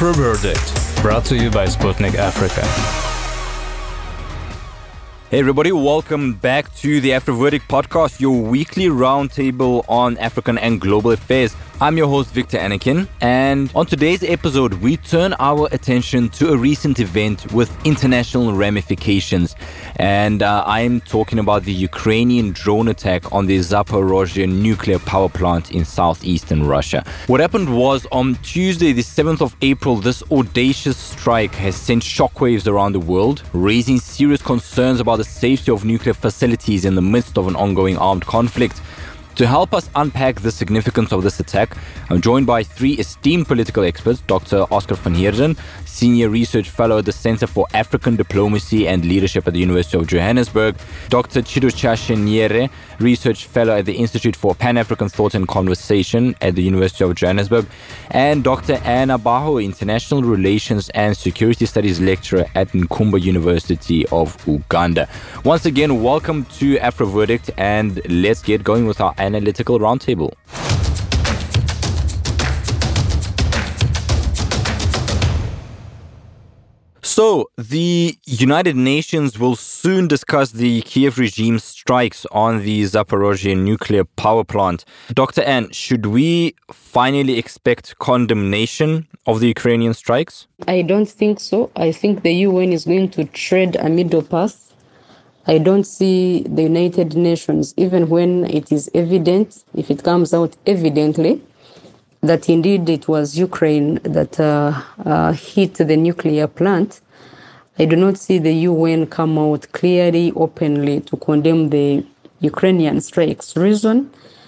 Afro Verdict, brought to you by Sputnik Africa. Hey everybody, welcome back to the Afro Verdict podcast, your weekly roundtable on African and global affairs. I'm your host, Victor Anakin, and on today's episode, we turn our attention to a recent event with international ramifications. And I'm talking about the Ukrainian drone attack on the Zaporozhye nuclear power plant in southeastern Russia. What happened was on Tuesday, the 7th of April, this audacious strike has sent shockwaves around the world, raising serious concerns about the safety of nuclear facilities in the midst of an ongoing armed conflict. To help us unpack the significance of this attack, I'm joined by three esteemed political experts: Dr. Oscar van Heerden, Senior Research Fellow at the Center for African Diplomacy and Leadership at the University of Johannesburg; Dr. Chidochashe Nyere, Research Fellow at the Institute for Pan-African Thought and Conversation at the University of Johannesburg; and Dr. Anna Baho, International Relations and Security Studies Lecturer at Nkumba University of Uganda. Once again, welcome to Afro Verdict, and let's get going with our analytical roundtable. So, the United Nations will soon discuss the Kiev regime's strikes on the Zaporozhye nuclear power plant. Dr. Ann, should we finally expect condemnation of the Ukrainian strikes? I don't think so. I think the UN is going to tread a middle path. I don't see the United Nations, even when it is evident, if it comes out evidently, that indeed it was Ukraine that hit the nuclear plant. I do not see the UN come out clearly, openly to condemn the Ukrainian strikes. Reason?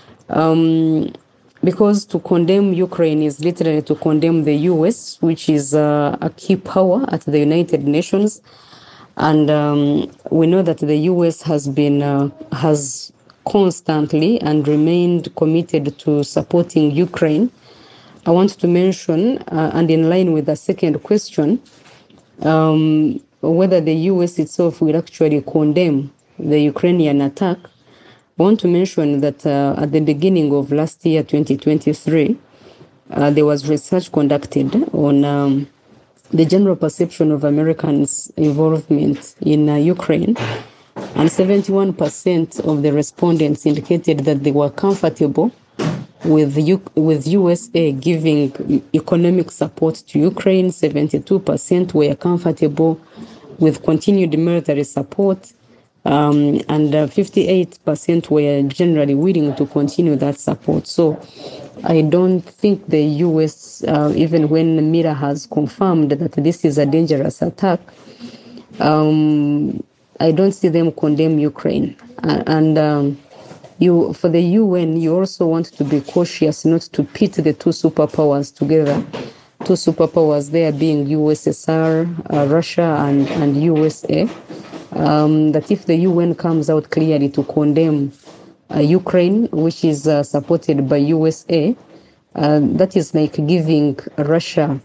Because to condemn Ukraine is literally to condemn the US, which is a key power at the United Nations. And we know that the US has constantly and remained committed to supporting Ukraine. I want to mention, and in line with the second question, whether the US itself will actually condemn the Ukrainian attack. I want to mention that at the beginning of last year, 2023, there was research conducted on the general perception of Americans' involvement in Ukraine, and 71% of the respondents indicated that they were comfortable with USA giving economic support to Ukraine. 72% were comfortable with continued military support, and 58% were generally willing to continue that support. So I don't think the US, even when Mira has confirmed that this is a dangerous attack, I don't see them condemn Ukraine. And for the UN, you also want to be cautious not to pit the two superpowers together. Two superpowers there being USSR, Russia, and USA. That if the UN comes out clearly to condemn Ukraine, which is supported by USA, that is like giving Russia,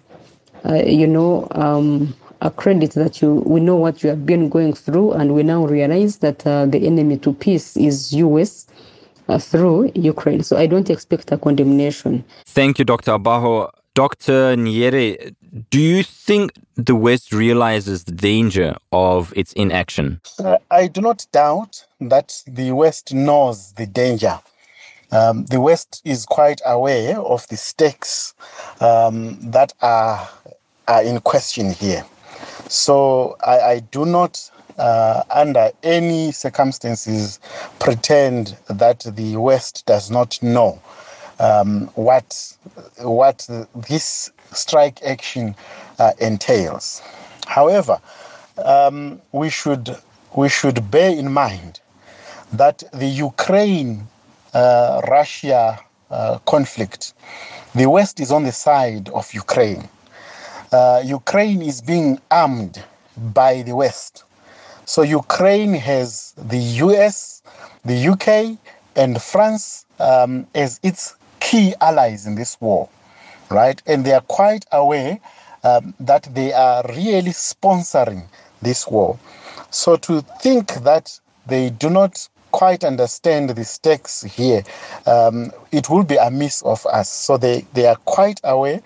a credit that we know what you have been going through, and we now realize that the enemy to peace is US through Ukraine. So I don't expect a condemnation. Thank you, Dr. Abaho. Dr. Nyere, do you think the West realizes the danger of its inaction? I do not doubt that the West knows the danger. The West is quite aware of the stakes that are in question here. So I do not, under any circumstances, pretend that the West does not know what this strike action entails. However, we should bear in mind that the Ukraine-Russia conflict, the West is on the side of Ukraine. Ukraine is being armed by the West. So Ukraine has the US, the UK, and France as its key allies in this war, right? And they are quite aware that they are really sponsoring this war. So to think that they do not quite understand the stakes here, it will be amiss of us. So they are quite aware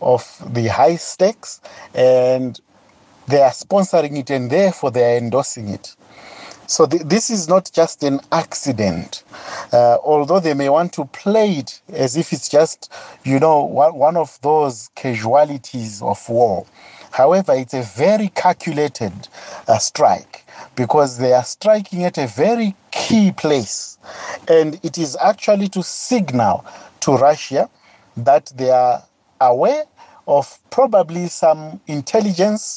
of the high stakes, and they are sponsoring it, and therefore they are endorsing it. So this is not just an accident, although they may want to play it as if it's just, one of those casualties of war. However, it's a very calculated strike, because they are striking at a very key place. And it is actually to signal to Russia that they are aware of probably some intelligence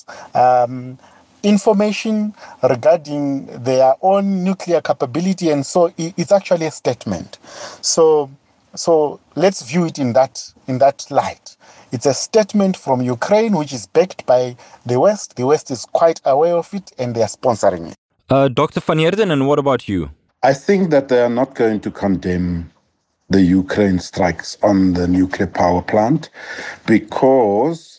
information regarding their own nuclear capability, and so it's actually a statement. So let's view it in that light. It's a statement from Ukraine, which is backed by the West. The West is quite aware of it, and they are sponsoring it. Dr. Van Heerden, and what about you? I think that they are not going to condemn the Ukraine strikes on the nuclear power plant, because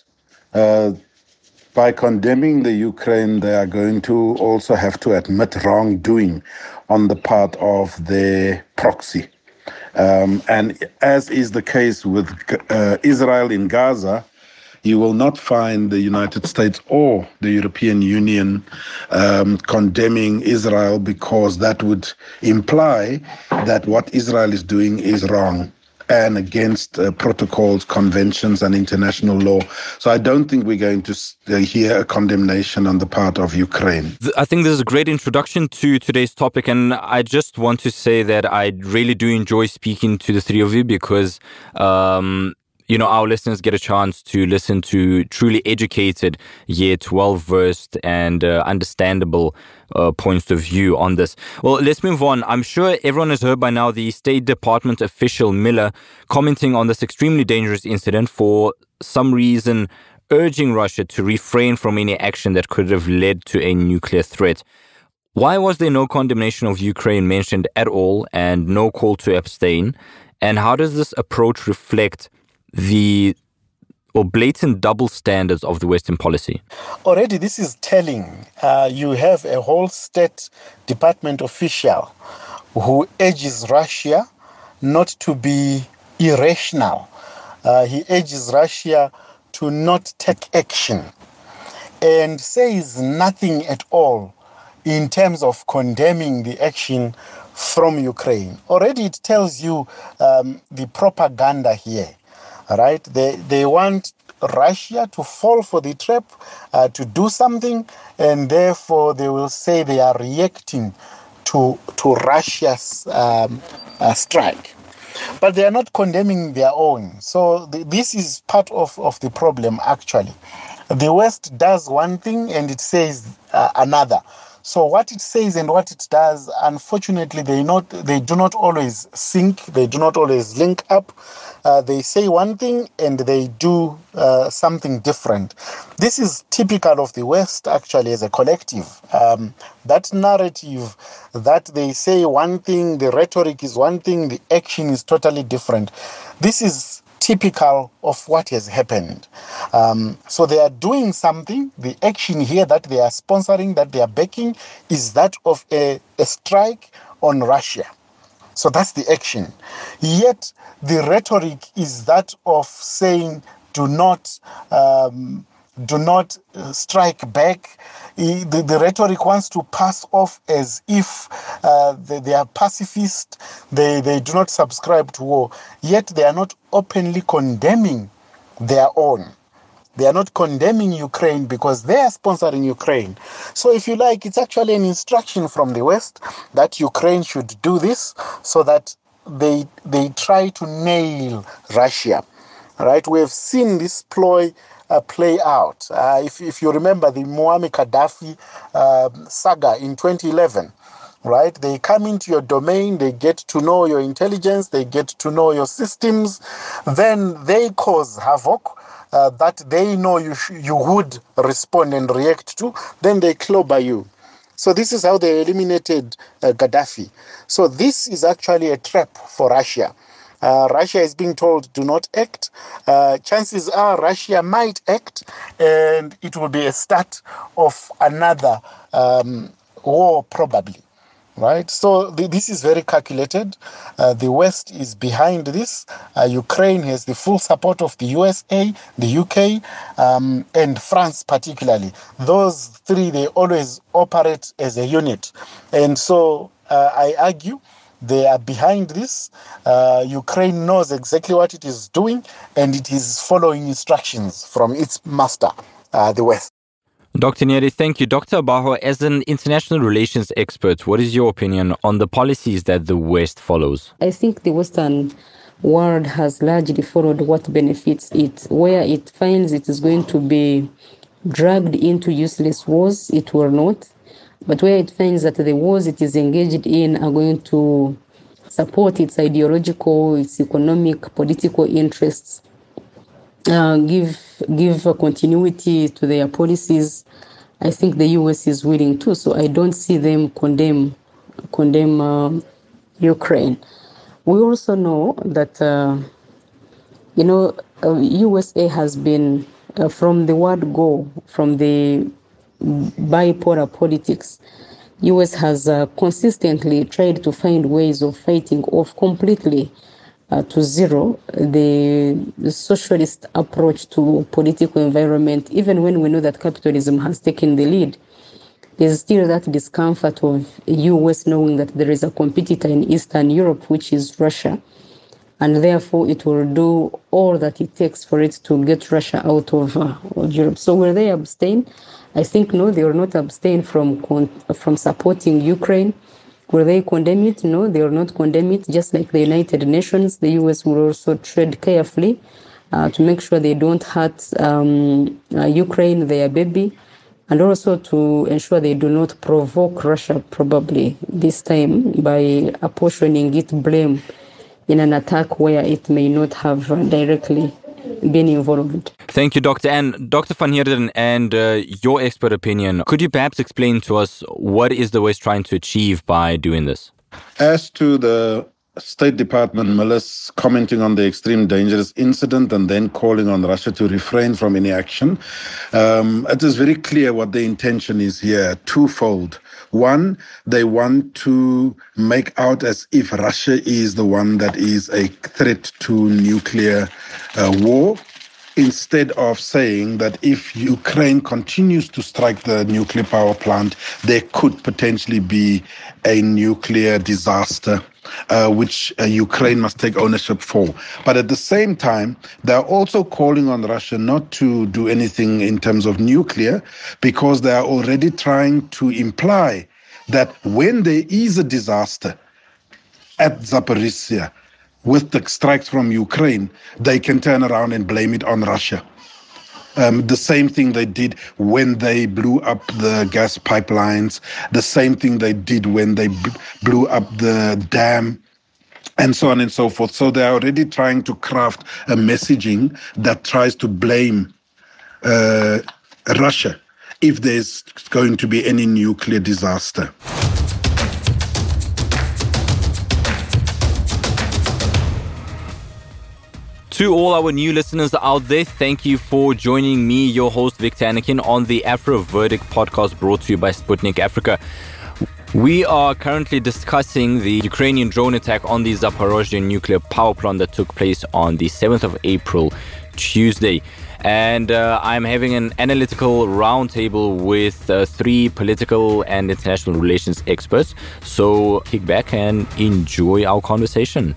by condemning the Ukraine, they are going to also have to admit wrongdoing on the part of their proxy. And as is the case with Israel in Gaza, you will not find the United States or the European Union condemning Israel, because that would imply that what Israel is doing is wrong and against protocols, conventions, and international law. So I don't think we're going to hear a condemnation on the part of Ukraine. I think this is a great introduction to today's topic, and I just want to say that I really do enjoy speaking to the three of you, because our listeners get a chance to listen to truly educated yet well-versed and understandable points of view on this. Well, let's move on. I'm sure everyone has heard by now the State Department official Miller commenting on this extremely dangerous incident, for some reason urging Russia to refrain from any action that could have led to a nuclear threat. Why was there no condemnation of Ukraine mentioned at all, and no call to abstain? And how does this approach reflect the blatant double standards of the Western policy? Already this is telling. You have a whole State Department official who urges Russia not to be irrational. He urges Russia to not take action, and says nothing at all in terms of condemning the action from Ukraine. Already it tells you the propaganda here. Right? They want Russia to fall for the trap, to do something, and therefore they will say they are reacting to Russia's strike. But they are not condemning their own. So this is part of the problem, actually. The West does one thing and it says another. So what it says and what it does, unfortunately, they do not always sync. They do not always link up. They say one thing and they do something different. This is typical of the West, actually, as a collective. That narrative that they say one thing, the rhetoric is one thing, the action is totally different. This is typical of what has happened. So they are doing something. The action here that they are sponsoring, that they are backing, is that of a strike on Russia. So that's the action. Yet the rhetoric is that of saying, do not strike back. The rhetoric wants to pass off as if they are pacifist, they do not subscribe to war, yet they are not openly condemning their own. They are not condemning Ukraine because they are sponsoring Ukraine. So if you like, it's actually an instruction from the West that Ukraine should do this so that they try to nail Russia. Right? We have seen this ploy play out. If you remember the Muammar Gaddafi saga in 2011, right? They come into your domain, they get to know your intelligence, they get to know your systems, then they cause havoc that they know you would respond and react to, then they clobber you. So this is how they eliminated Gaddafi. So this is actually a trap for Russia. Russia is being told, do not act. Chances are Russia might act, and it will be a start of another war, probably. right? So this is very calculated. The West is behind this. Ukraine has the full support of the USA, the UK, and France particularly. Those three, they always operate as a unit. And so I argue they are behind this. Ukraine knows exactly what it is doing, and it is following instructions from its master, the West. Dr. Nyeri, thank you. Dr. Abaho, as an international relations expert, what is your opinion on the policies that the West follows? I think the Western world has largely followed what benefits it. Where it finds it is going to be dragged into useless wars, it will not. But where it finds that the wars it is engaged in are going to support its ideological, its economic, political interests, give a continuity to their policies, I think the US is willing to. So I don't see them condemn Ukraine. We also know that USA has been from the word go, from the bipolar politics. US has consistently tried to find ways of fighting off completely to zero the socialist approach to political environment. Even when we know that capitalism has taken the lead, there's still that discomfort of US knowing that there is a competitor in Eastern Europe, which is Russia, and therefore it will do all that it takes for it to get Russia out of Europe. So will they abstain? I think no, they will not abstain from supporting Ukraine. Will they condemn it? No, they will not condemn it. Just like the United Nations, the US will also tread carefully to make sure they don't hurt Ukraine, their baby, and also to ensure they do not provoke Russia probably this time by apportioning it blame in an attack where it may not have directly been involved. Thank you, Dr. And Dr. van Heerden, and your expert opinion, could you perhaps explain to us what is the West trying to achieve by doing this? As to the State Department Miller's commenting on the extreme dangerous incident and then calling on Russia to refrain from any action, it is very clear what the intention is here, twofold. One, they want to make out as if Russia is the one that is a threat to nuclear war, instead of saying that if Ukraine continues to strike the nuclear power plant, there could potentially be a nuclear disaster, which Ukraine must take ownership for. But at the same time, they're also calling on Russia not to do anything in terms of nuclear, because they are already trying to imply that when there is a disaster at Zaporizhzhia, with the strikes from Ukraine, they can turn around and blame it on Russia. The same thing they did when they blew up the gas pipelines, the same thing they did when they blew up the dam, and so on and so forth. So they're already trying to craft a messaging that tries to blame Russia if there's going to be any nuclear disaster. To all our new listeners out there, thank you for joining me, your host, Victor Anakin, on the Afro Verdict podcast brought to you by Sputnik Africa. We are currently discussing the Ukrainian drone attack on the Zaporozhye nuclear power plant that took place on the 7th of April, Tuesday. And I'm having an analytical roundtable with 3 political and international relations experts. So kick back and enjoy our conversation.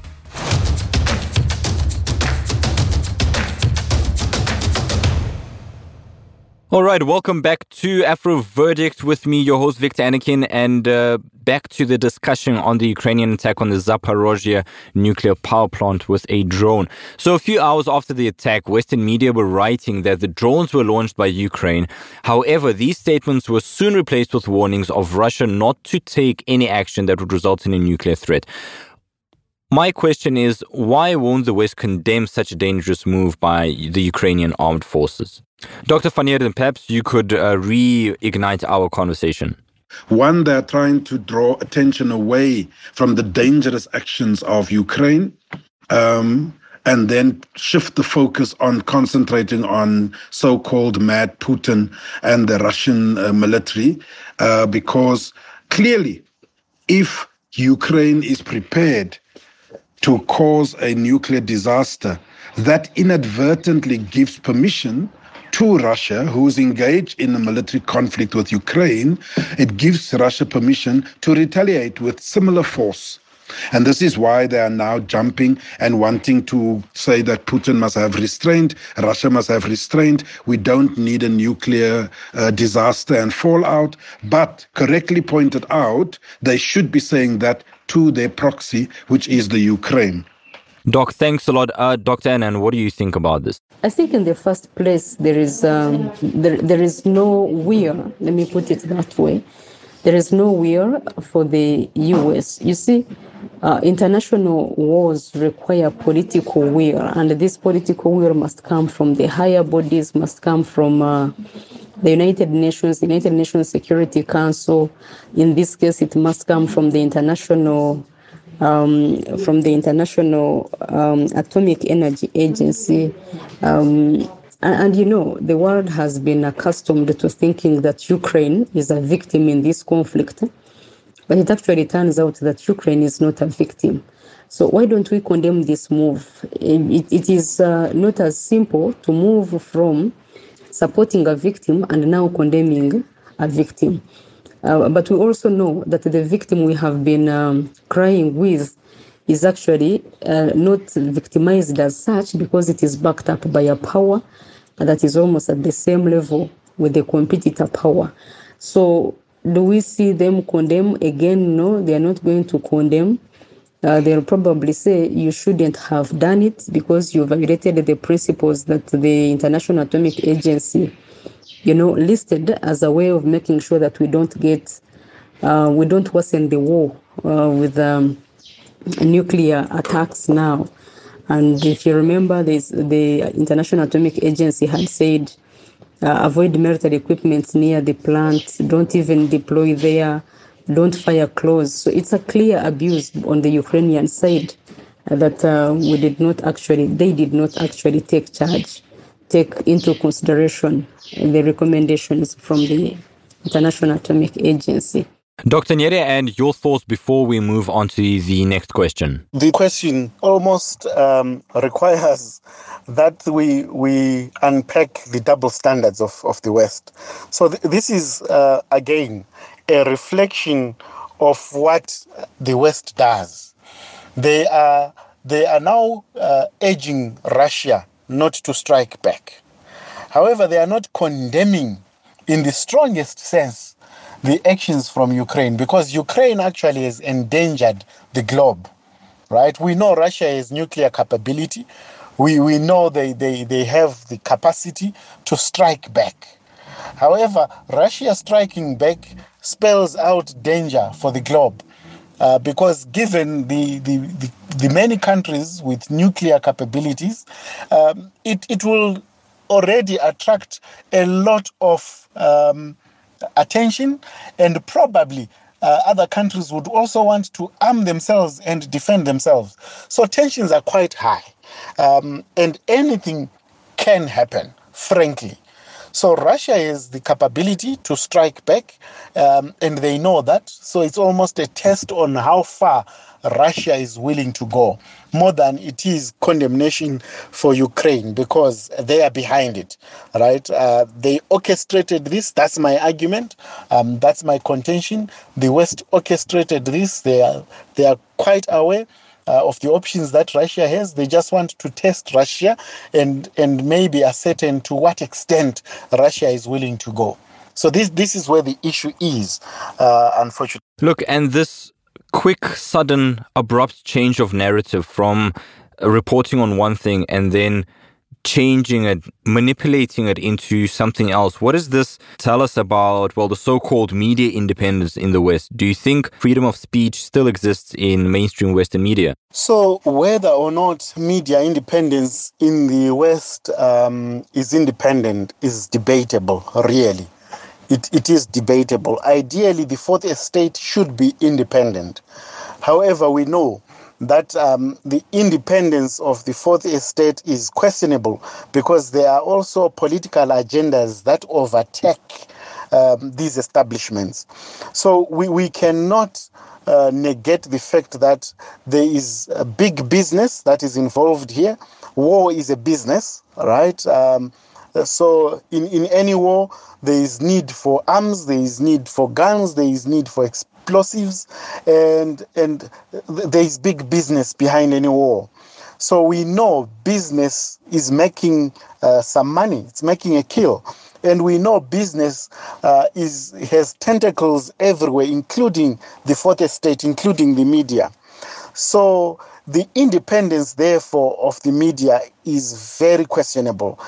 All right, welcome back to Afro Verdict with me, your host, Victor Anakin, and back to the discussion on the Ukrainian attack on the Zaporozhye nuclear power plant with a drone. So a few hours after the attack, Western media were writing that the drones were launched by Ukraine. However, these statements were soon replaced with warnings of Russia not to take any action that would result in a nuclear threat. My question is, why won't the West condemn such a dangerous move by the Ukrainian armed forces? Dr. van Heerden, perhaps you could reignite our conversation. One, they're trying to draw attention away from the dangerous actions of Ukraine, and then shift the focus on concentrating on so-called mad Putin and the Russian military, because clearly, if Ukraine is prepared to cause a nuclear disaster, that inadvertently gives permission to Russia, who is engaged in a military conflict with Ukraine. It gives Russia permission to retaliate with similar force. And this is why they are now jumping and wanting to say that Putin must have restraint, Russia must have restraint. We don't need a nuclear disaster and fallout. But correctly pointed out, they should be saying that to their proxy, which is the Ukraine. Doc, thanks a lot. Dr. Annan, what do you think about this? I think in the first place, there is nowhere, let me put it that way, there is nowhere for the U.S. You see, international wars require political will, and this political will must come from the higher bodies, must come from the United Nations Security Council. In this case, it must come from the International Atomic Energy Agency. And you know, the world has been accustomed to thinking that Ukraine is a victim in this conflict. But it actually turns out that Ukraine is not a victim. So why don't we condemn this move? It is not as simple to move from supporting a victim and now condemning a victim. But we also know that the victim we have been crying with is actually not victimized as such, because it is backed up by a power that is almost at the same level with the competitor power. So do we see them condemn again? No, they are not going to condemn. They'll probably say you shouldn't have done it because you violated the principles that the International Atomic Agency, listed as a way of making sure that we don't worsen the war with nuclear attacks now. And if you remember, the International Atomic Agency had said, avoid military equipment near the plant, don't even deploy there, don't fire close. So it's a clear abuse on the Ukrainian side that they did not actually take into consideration the recommendations from the International Atomic Agency. Dr. Nyere, and your thoughts before we move on to the next question. The question almost requires that we unpack the double standards of the West. So this is, again, a reflection of what the West does. They are now urging Russia not to strike back. However, they are not condemning in the strongest sense the actions from Ukraine, because Ukraine actually has endangered the globe, right? We know Russia has nuclear capability. We know they have the capacity to strike back. However, Russia striking back spells out danger for the globe, because given the many countries with nuclear capabilities, it will already attract a lot of attention, and probably other countries would also want to arm themselves and defend themselves. So tensions are quite high, and anything can happen, frankly. So Russia has the capability to strike back, and they know that. So it's almost a test on how far Russia is willing to go, more than it is condemnation for Ukraine, because they are behind it, right? They orchestrated this. That's my argument. That's my contention. The West orchestrated this. They are quite aware of the options that Russia has. They just want to test Russia and maybe ascertain to what extent Russia is willing to go. So this is where the issue is, unfortunately. Look, and this quick, sudden, abrupt change of narrative from reporting on one thing and then changing it, manipulating it into something else. What does this tell us about, the so-called media independence in the West? Do you think freedom of speech still exists in mainstream Western media? So whether or not media independence in the West is independent is debatable, really. It is debatable. Ideally, the Fourth Estate should be independent. However, we know that the independence of the Fourth Estate is questionable, because there are also political agendas that overtake these establishments. So we cannot negate the fact that there is a big business that is involved here. War is a business, right? So in any war, there is need for arms, there is need for guns, there is need for explosives, and there is big business behind any war. So we know business is making some money, it's making a kill. And we know business has tentacles everywhere, including the fourth estate, including the media. So the independence, therefore, of the media is very questionable.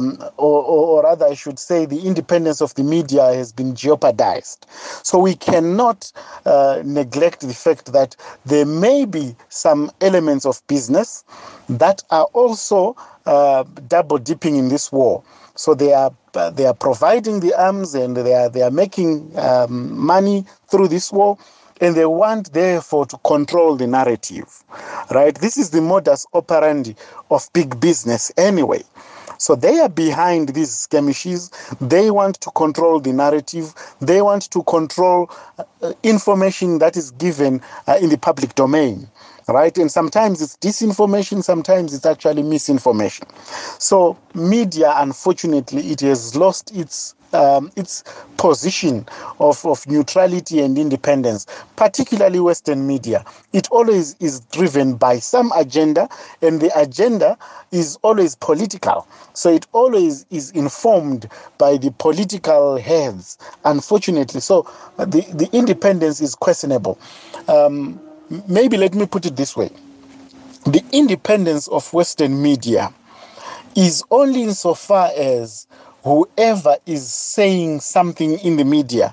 Or rather, I should say, the independence of the media has been jeopardized. So we cannot neglect the fact that there may be some elements of business that are also double dipping in this war. So they are providing the arms and they are making money through this war. And they want, therefore, to control the narrative, right? This is the modus operandi of big business anyway. So they are behind these skirmishes. They want to control the narrative. They want to control information that is given in the public domain, right? And sometimes it's disinformation, sometimes it's actually misinformation. So media, unfortunately, it has lost its position of neutrality and independence, particularly Western media. It always is driven by some agenda, and the agenda is always political. So it always is informed by the political heads, unfortunately. So the independence is questionable. Maybe let me put it this way. The independence of Western media is only insofar as whoever is saying something in the media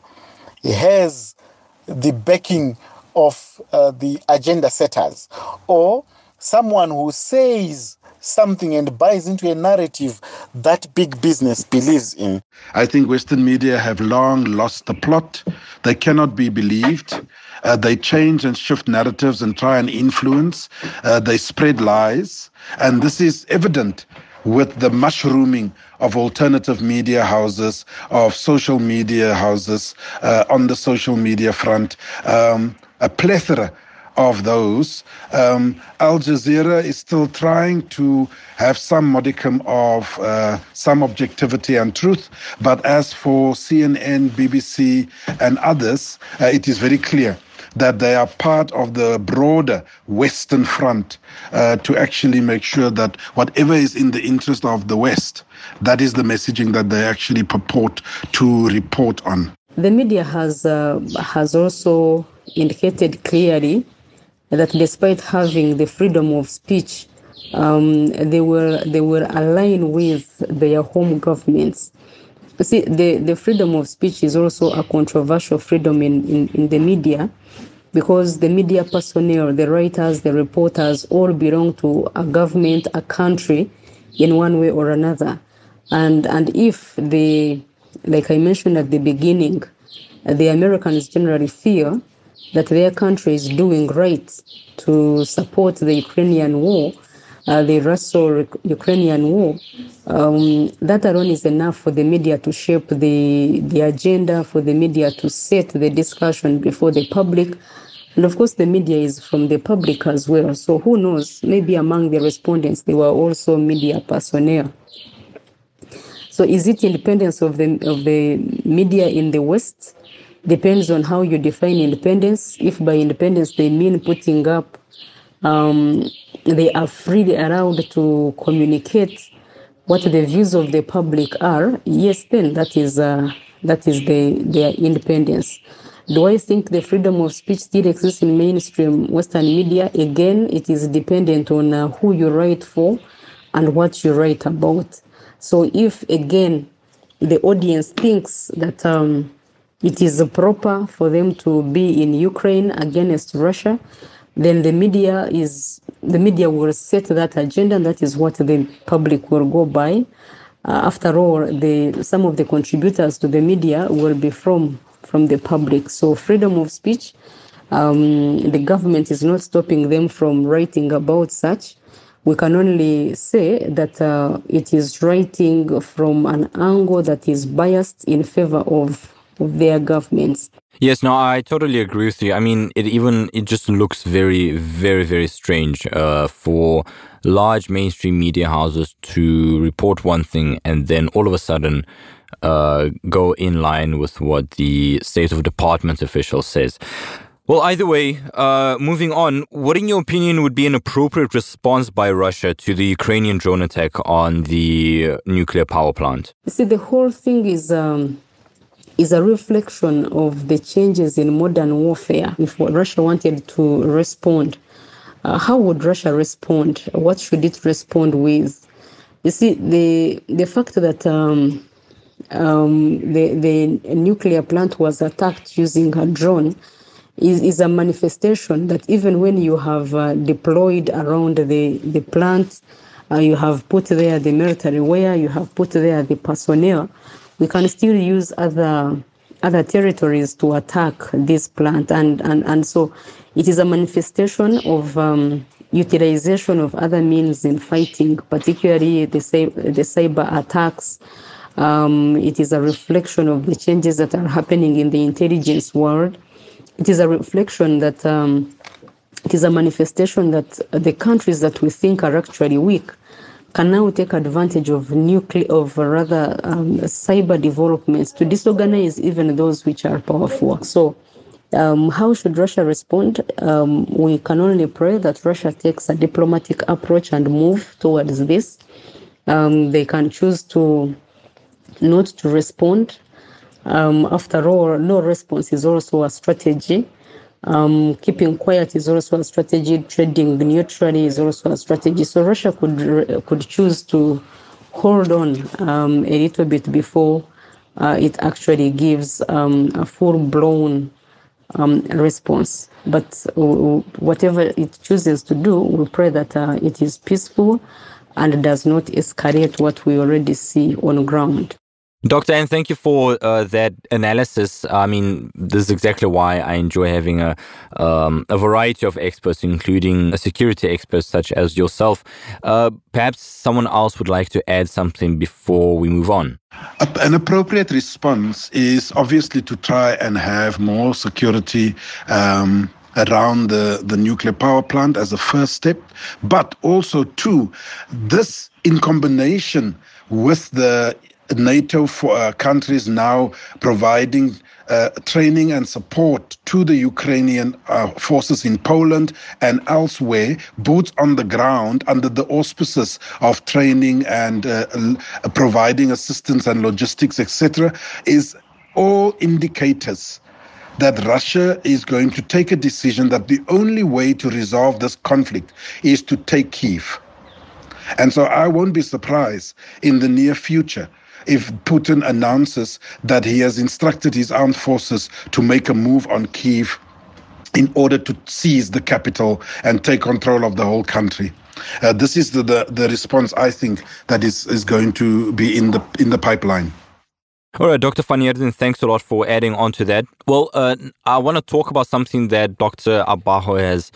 has the backing of the agenda setters, or someone who says something and buys into a narrative that big business believes in. I think Western media have long lost the plot. They cannot be believed. They change and shift narratives and try and influence. They spread lies. And this is evident with the mushrooming of alternative media houses, of social media houses on the social media front, a plethora of those. Al Jazeera is still trying to have some modicum of some objectivity and truth, but as for CNN, BBC, and others, it is very clear that they are part of the broader Western front to actually make sure that whatever is in the interest of the West, that is the messaging that they actually purport to report on. The media has also indicated clearly that despite having the freedom of speech, they were aligned with their home governments. You see, the freedom of speech is also a controversial freedom in the media, because the media personnel, the writers, the reporters, all belong to a government, a country, in one way or another. And if like I mentioned at the beginning, the Americans generally feel that their country is doing right to support the Ukrainian war, the Russo-Ukrainian war, that alone is enough for the media to shape the agenda, for the media to set the discussion before the public. And of course, the media is from the public as well. So who knows, maybe among the respondents, there were also media personnel. So is it independence of the media in the West? Depends on how you define independence. If by independence they mean putting up, they are freely allowed to communicate what the views of the public are, yes, then that is their independence. Do I think the freedom of speech still exists in mainstream Western media? Again, it is dependent on who you write for and what you write about. So if, again, the audience thinks that it is proper for them to be in Ukraine against Russia, then the media will set that agenda, and that is what the public will go by. After all, some of the contributors to the media will be from the public. So freedom of speech, the government is not stopping them from writing about such. We can only say that it is writing from an angle that is biased in favor of their governments. Yes, no, I totally agree with you. I mean, it just looks very, very, very strange for large mainstream media houses to report one thing and then all of a sudden go in line with what the State of Department official says. Well, either way, moving on, what in your opinion would be an appropriate response by Russia to the Ukrainian drone attack on the nuclear power plant? You see, the whole thing is a reflection of the changes in modern warfare. If Russia wanted to respond, how would Russia respond? What should it respond with? You see, the fact that the nuclear plant was attacked using a drone is a manifestation that even when you have deployed around the plant, you have put there the military wear, you have put there the personnel, we can still use other territories to attack this plant. And so it is a manifestation of utilization of other means in fighting, particularly the cyber attacks. It is a reflection of the changes that are happening in the intelligence world. It is a reflection that it is a manifestation that the countries that we think are actually weak can now take advantage of cyber developments to disorganize even those which are powerful. So how should Russia respond? We can only pray that Russia takes a diplomatic approach and move towards this. They can choose to not to respond. After all, no response is also a strategy. Keeping quiet is also a strategy. Trading neutrally is also a strategy. So Russia could choose to hold on a little bit before it actually gives a full-blown response. But whatever it chooses to do, we pray that it is peaceful and does not escalate what we already see on ground. Dr. Anne, thank you for that analysis. I mean, this is exactly why I enjoy having a variety of experts, including security experts such as yourself. Perhaps someone else would like to add something before we move on. An appropriate response is obviously to try and have more security around the nuclear power plant as a first step, but also too, this in combination with the NATO countries now providing training and support to the Ukrainian forces in Poland and elsewhere, boots on the ground under the auspices of training and providing assistance and logistics, etc., is all indicators that Russia is going to take a decision that the only way to resolve this conflict is to take Kyiv. And so I won't be surprised in the near future if Putin announces that he has instructed his armed forces to make a move on Kyiv in order to seize the capital and take control of the whole country. This is the response, I think, that is going to be in the pipeline. All right, Dr. van Heerden, thanks a lot for adding on to that. Well, I want to talk about something that Dr. Abajo has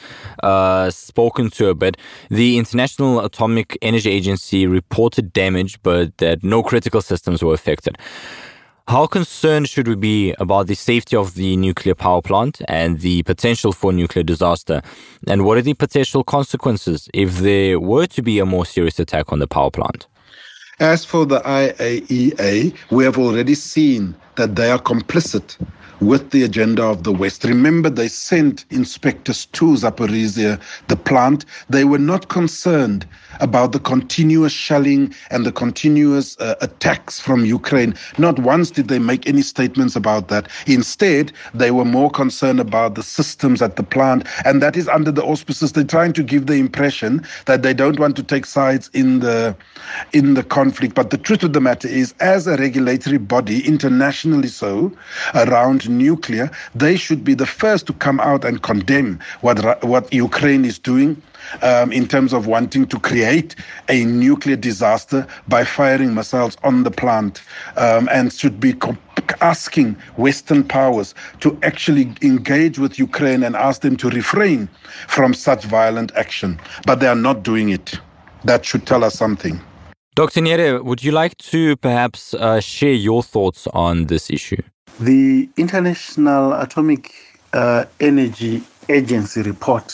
spoken to a bit. The International Atomic Energy Agency reported damage, but that no critical systems were affected. How concerned should we be about the safety of the nuclear power plant and the potential for nuclear disaster? And what are the potential consequences if there were to be a more serious attack on the power plant? As for the IAEA, we have already seen that they are complicit with the agenda of the West. Remember, they sent inspectors to Zaporizhia, the plant. They were not concerned about the continuous shelling and the continuous attacks from Ukraine. Not once did they make any statements about that. Instead, they were more concerned about the systems at the plant, and that is under the auspices. They're trying to give the impression that they don't want to take sides in the conflict. But the truth of the matter is, as a regulatory body, internationally so, around nuclear, they should be the first to come out and condemn what Ukraine is doing in terms of wanting to create a nuclear disaster by firing missiles on the plant, and should be asking Western powers to actually engage with Ukraine and ask them to refrain from such violent action. But they are not doing it. That should tell us something. Dr. Nere, would you like to perhaps share your thoughts on this issue? The International Atomic Energy Agency report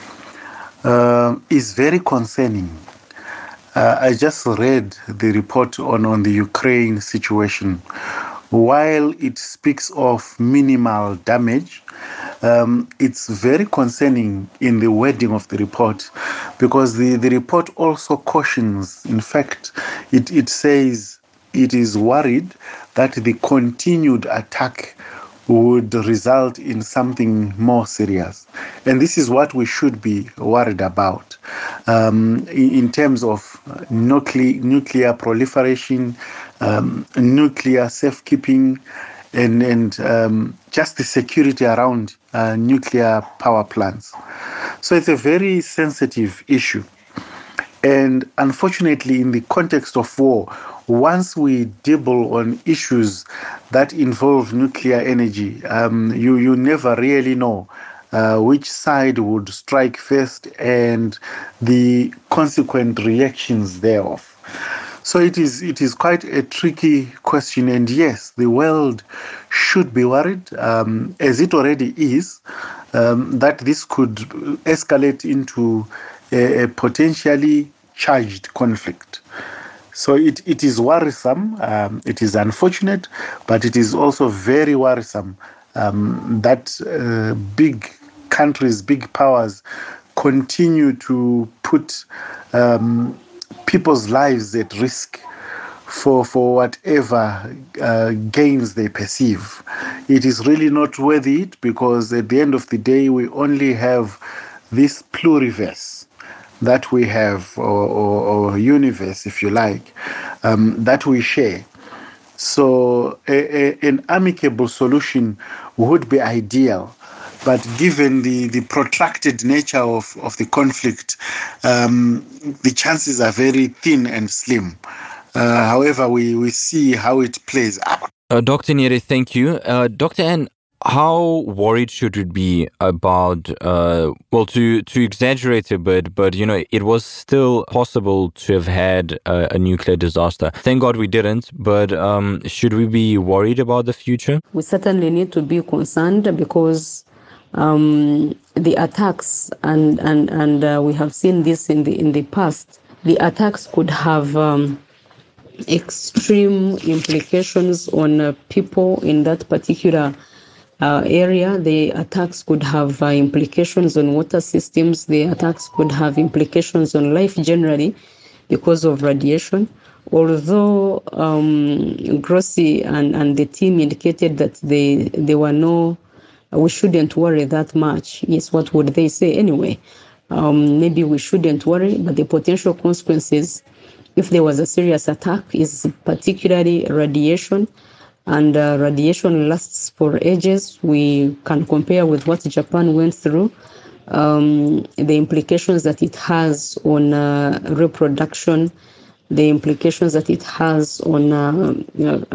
is very concerning. I just read the report on the Ukraine situation. While it speaks of minimal damage, it's very concerning in the wording of the report, because the report also cautions, in fact, it says it is worried that the continued attack would result in something more serious. And this is what we should be worried about in terms of nuclear proliferation, nuclear safekeeping, and just the security around nuclear power plants. So it's a very sensitive issue. And unfortunately, in the context of war, once we dibble on issues that involve nuclear energy, you never really know which side would strike first and the consequent reactions thereof. So it is quite a tricky question. And yes, the world should be worried, as it already is, that this could escalate into a potentially charged conflict. So it is worrisome, it is unfortunate, but it is also very worrisome that big countries, big powers continue to put people's lives at risk for whatever gains they perceive. It is really not worth it, because at the end of the day, we only have this pluriverse that we have, or universe, if you like, that we share. So an amicable solution would be ideal. But given the protracted nature of the conflict, the chances are very thin and slim. However, we see how it plays out. Dr. Nyere, thank you. Dr. N, how worried should we be about, to exaggerate a bit, but, it was still possible to have had a nuclear disaster. Thank God we didn't, but should we be worried about the future? We certainly need to be concerned, because the attacks, and we have seen this in the past, the attacks could have extreme implications on people in that particular area. The attacks could have implications on water systems. The attacks could have implications on life generally because of radiation. Although Grossi and the team indicated that there were no, we shouldn't worry that much. Yes, what would they say anyway? Maybe we shouldn't worry, but the potential consequences, if there was a serious attack, is particularly radiation. And radiation lasts for ages. We can compare with what Japan went through, the implications that it has on reproduction, the implications that it has on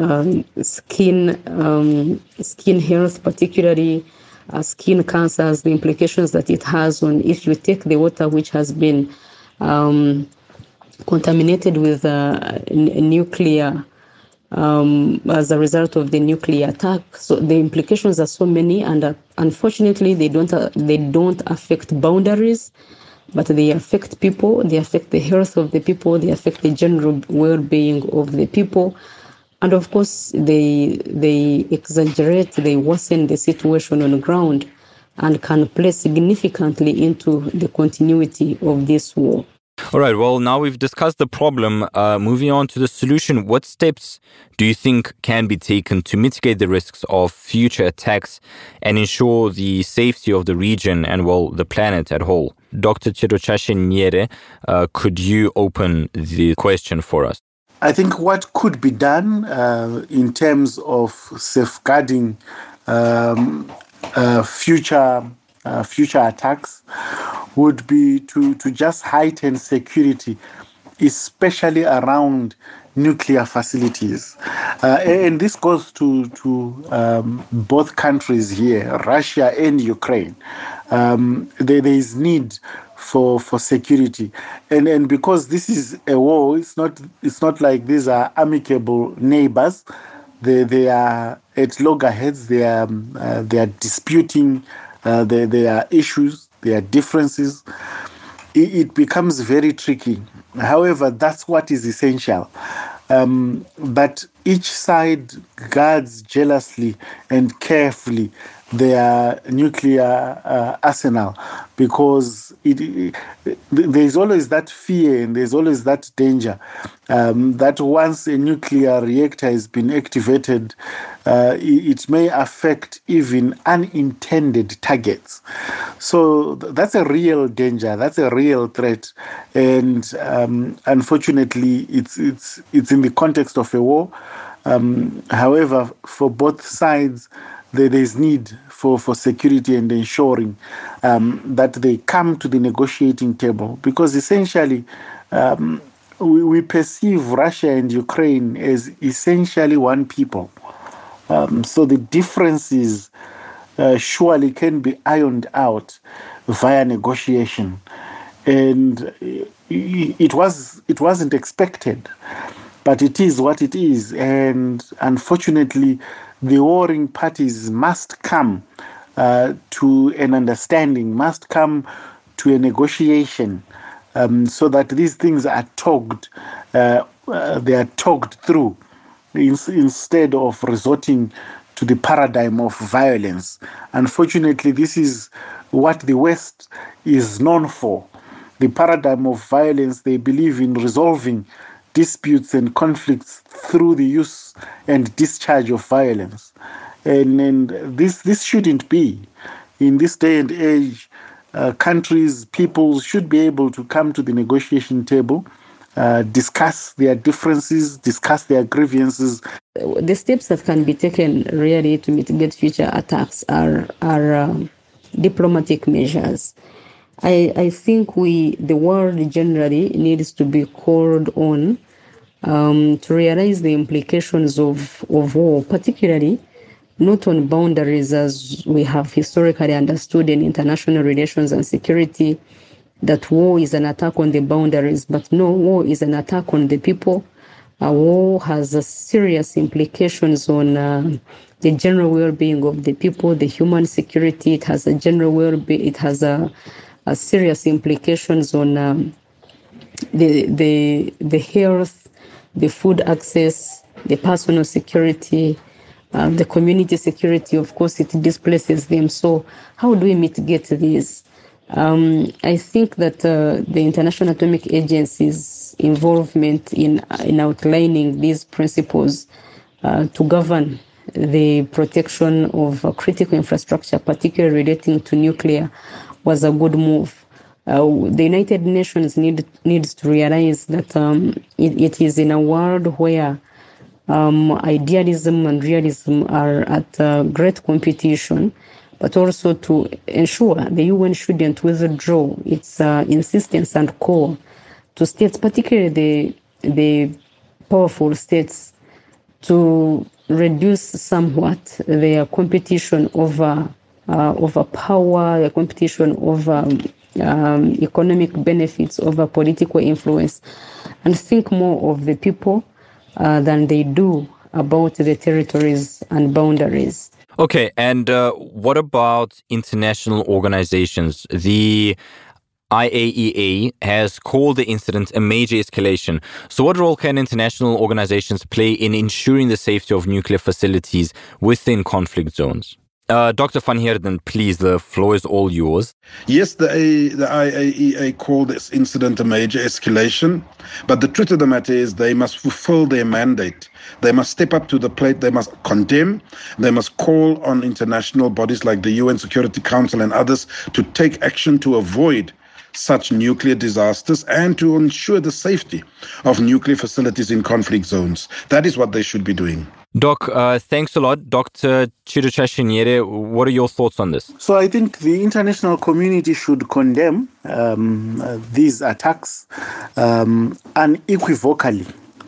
skin health, particularly skin cancers, the implications that it has on, if you take the water which has been contaminated with nuclear, as a result of the nuclear attack. So the implications are so many, and unfortunately they don't affect boundaries, but they affect people. They affect the health of the people. They affect the general well-being of the people, and of course they exaggerate, they worsen the situation on the ground, and can play significantly into the continuity of this war. All right, well, now we've discussed the problem. Moving on to the solution, what steps do you think can be taken to mitigate the risks of future attacks and ensure the safety of the region and, well, the planet at whole? Dr. Chirochashe Nyere, could you open the question for us? I think what could be done in terms of safeguarding future attacks would be to just heighten security, especially around nuclear facilities. And this goes to both countries here, Russia and Ukraine. There is need for security. And because this is a war, it's not like these are amicable neighbors. They are at loggerheads. They are disputing their issues, their differences. It becomes very tricky. However, that's what is essential. That each side guards jealously and carefully their nuclear arsenal, because there's always that fear and there's always that danger that once a nuclear reactor has been activated, it may affect even unintended targets. So that's a real danger. That's a real threat, and unfortunately, it's in the context of a war. However, for both sides, there is need for security and ensuring that they come to the negotiating table, because essentially we perceive Russia and Ukraine as essentially one people. So the differences surely can be ironed out via negotiation, and it wasn't expected, but it is what it is, and unfortunately, the warring parties must come to an understanding, must come to a negotiation, so that these things are talked through, instead of resorting to the paradigm of violence. Unfortunately, this is what the West is known for. The paradigm of violence, they believe in resolving disputes and conflicts through the use and discharge of violence. And this shouldn't be. In this day and age, countries, peoples should be able to come to the negotiation table, discuss their differences, discuss their grievances. The steps that can be taken really to mitigate future attacks are diplomatic measures. I think the world generally needs to be called on to realize the implications of war, particularly not on boundaries as we have historically understood in international relations and security, that war is an attack on the boundaries, but no, war is an attack on the people. War has serious implications on the general well-being of the people, the human security. It has a general well-being. It has a serious implications on the health, the food access, the personal security, the community security. Of course, it displaces them. So how do we mitigate these? I think that the International Atomic Agency's involvement in outlining these principles to govern the protection of critical infrastructure, particularly relating to nuclear, was a good move. The United Nations needs to realize that it is in a world where idealism and realism are at great competition, but also to ensure the UN shouldn't withdraw its insistence and call to states, particularly the powerful states, to reduce somewhat their competition over power, their competition over economic benefits, over political influence, and think more of the people than they do about the territories and boundaries. Okay, and what about international organizations? The IAEA has called the incident a major escalation. So what role can international organizations play in ensuring the safety of nuclear facilities within conflict zones? Dr. Van Heerden, please, the floor is all yours. Yes, the IAEA called this incident a major escalation, but the truth of the matter is they must fulfill their mandate. They must step up to the plate, they must condemn, they must call on international bodies like the UN Security Council and others to take action to avoid such nuclear disasters and to ensure the safety of nuclear facilities in conflict zones. That is what they should be doing. Doc, thanks a lot. Dr. Chirucha Chinyere, what are your thoughts on this? So I think the international community should condemn these attacks unequivocally.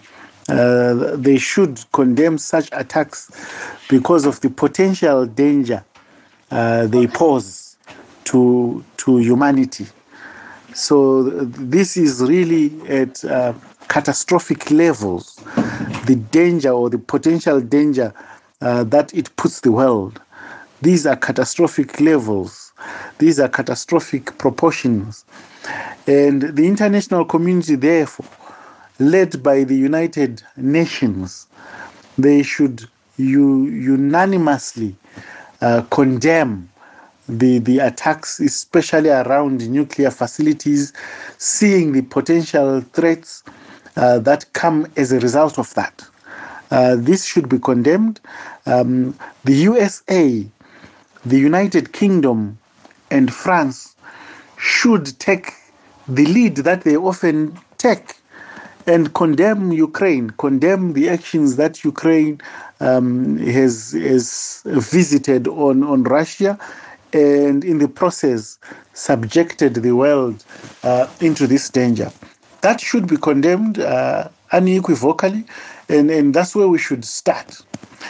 They should condemn such attacks because of the potential danger they pose to humanity. So this is really at catastrophic levels, the danger or the potential danger that it puts the world. These are catastrophic levels. These are catastrophic proportions. And the international community, therefore, led by the United Nations, they should unanimously condemn the attacks, especially around nuclear facilities, seeing the potential threats that come as a result of that. This should be condemned. The USA, the United Kingdom, and France should take the lead that they often take and condemn Ukraine, condemn the actions that Ukraine has visited on Russia, and in the process subjected the world into this danger. That should be condemned unequivocally, and that's where we should start.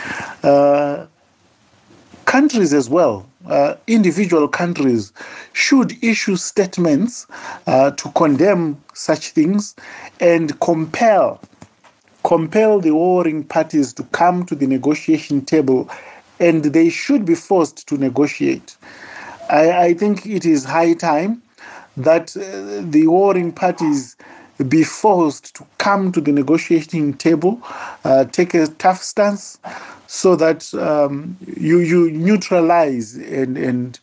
Countries as well, individual countries should issue statements to condemn such things and compel the warring parties to come to the negotiation table, and they should be forced to negotiate. I think it is high time that the warring parties be forced to come to the negotiating table, take a tough stance, so that you neutralize and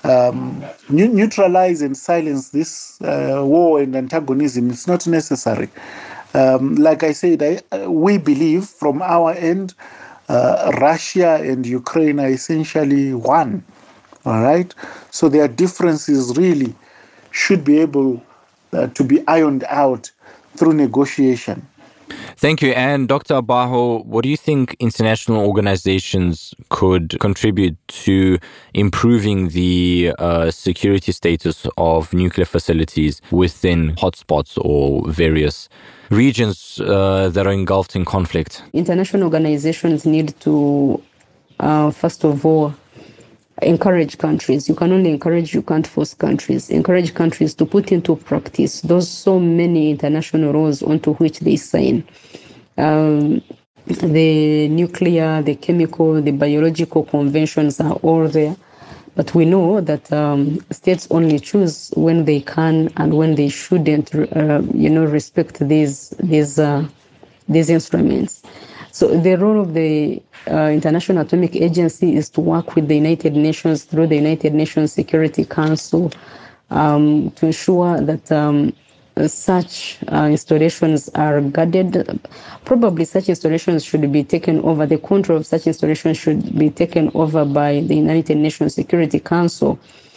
silence this war and antagonism. It's not necessary. Like I said, we believe from our end, Russia and Ukraine are essentially one. All right, so their differences really should be able to be ironed out through negotiation. Thank you. And Dr. Abaho, what do you think international organizations could contribute to improving the security status of nuclear facilities within hotspots or various regions that are engulfed in conflict? International organizations need to, first of all, encourage countries. You can only encourage, you can't force countries. Encourage countries to put into practice those so many international laws onto which they sign. The nuclear, the chemical, the biological conventions are all there. But we know that states only choose when they can and when they shouldn't, respect these instruments. So the role of the International Atomic Agency is to work with the United Nations through the United Nations Security Council to ensure that such installations are guarded. Probably such installations should be taken over, the control of such installations should be taken over by the United Nations Security Council.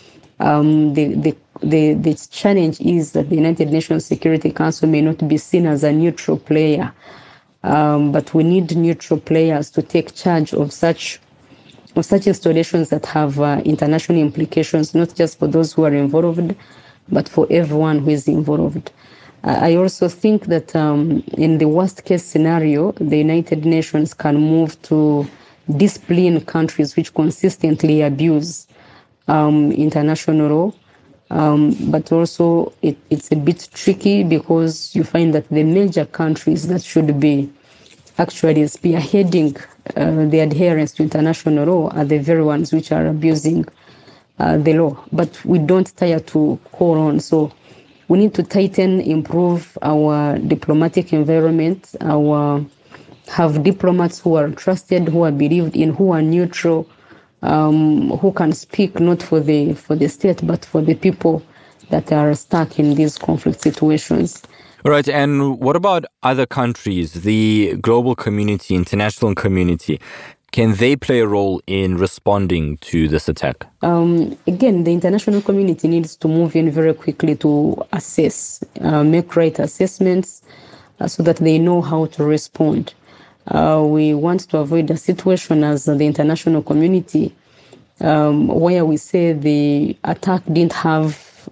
The challenge is that the United Nations Security Council may not be seen as a neutral player. But we need neutral players to take charge of such installations that have international implications, not just for those who are involved, but for everyone who is involved. I also think that in the worst case scenario, the United Nations can move to discipline countries which consistently abuse international law. But also it's a bit tricky because you find that the major countries that should be actually spearheading the adherence to international law are the very ones which are abusing the law. But we don't tire to call on. So we need to tighten, improve our diplomatic environment, have diplomats who are trusted, who are believed in, who are neutral, who can speak not for the state, but for the people that are stuck in these conflict situations. All right. And what about other countries, the global community, international community? Can they play a role in responding to this attack? Again, the international community needs to move in very quickly to assess, make right assessments so that they know how to respond. We want to avoid a situation as the international community where we say the attack didn't have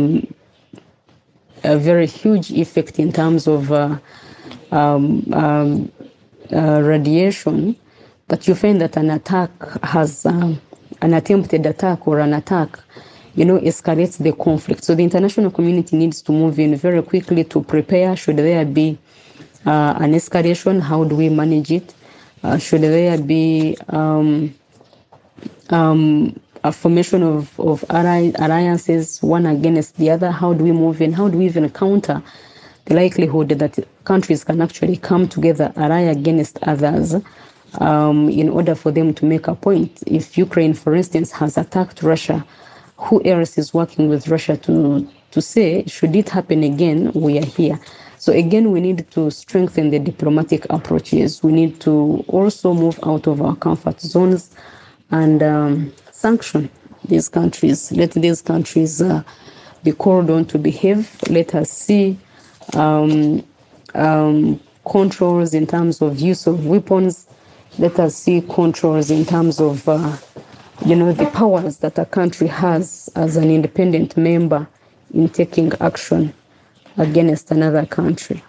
a very huge effect in terms of radiation, but you find that an attack has an attempted attack or an attack, escalates the conflict. So the international community needs to move in very quickly to prepare should there be an escalation. How do we manage it? Should there be a formation of alliances, one against the other? How do we move in? How do we even counter the likelihood that countries can actually come together, ally against others, in order for them to make a point? If Ukraine, for instance, has attacked Russia, who else is working with Russia to say, should it happen again, we are here? So again, we need to strengthen the diplomatic approaches. We need to also move out of our comfort zones and sanction these countries. Let these countries be called on to behave. Let us see controls in terms of use of weapons. Let us see controls in terms of the powers that a country has as an independent member in taking action against another country.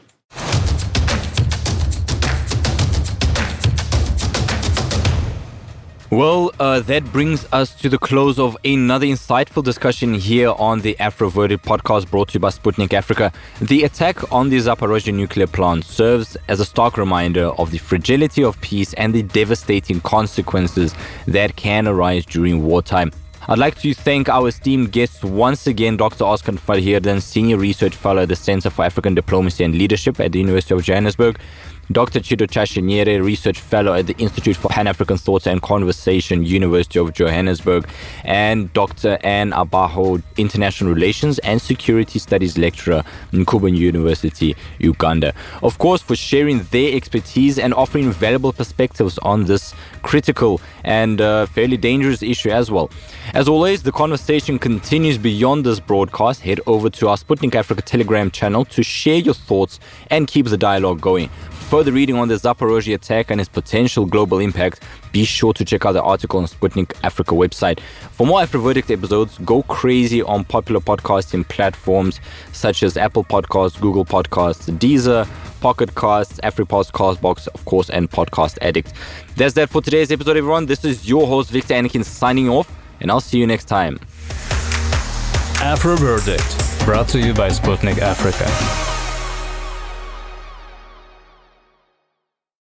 Well, that brings us to the close of another insightful discussion here on the AfroVerdict podcast brought to you by Sputnik Africa. The attack on the Zaporozhye nuclear plant serves as a stark reminder of the fragility of peace and the devastating consequences that can arise during wartime. I'd like to thank our esteemed guests once again, Dr. Oscar Verheerden, Senior Research Fellow at the Center for African Diplomacy and Leadership at the University of Johannesburg, Dr. Chidocha Chinyere, Research Fellow at the Institute for Pan-African Thought and Conversation, University of Johannesburg, and Dr. Anne Abaho, International Relations and Security Studies Lecturer, Nkubeni University, Uganda. Of course, for sharing their expertise and offering valuable perspectives on this critical and fairly dangerous issue as well. As always, the conversation continues beyond this broadcast. Head over to our Sputnik Africa Telegram channel to share your thoughts and keep the dialogue going. Further reading on the Zaporozhye attack and its potential global impact, be sure to check out the article on Sputnik Africa website. For more AfroVerdict episodes, go crazy on popular podcasting platforms such as Apple Podcasts, Google Podcasts, Deezer, Pocket Casts, AfriPods, Castbox, of course, and Podcast Addict. That's that for today's episode, everyone. This is your host, Victor Anakin, signing off, and I'll see you next time. AfroVerdict, brought to you by Sputnik Africa.